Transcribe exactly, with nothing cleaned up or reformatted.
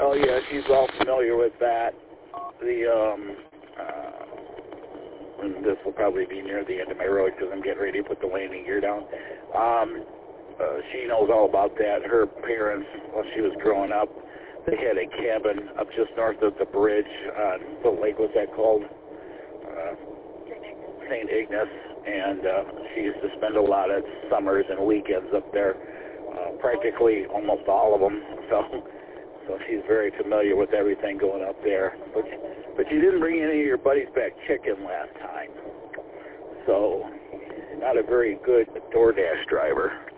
Oh yeah, she's all familiar with that. The um, uh, and this will probably be near the end of my road because I'm getting ready to put the landing gear down. Um, uh, she knows all about that. Her parents, while she was growing up, they had a cabin up just north of the bridge on what lake was that called? Uh, Saint Ignace, and uh, she used to spend a lot of summers and weekends up there, uh, practically almost all of them. So, so she's very familiar with everything going up there. But, but you didn't bring any of your buddies back chicken last time, so not a very good DoorDash driver.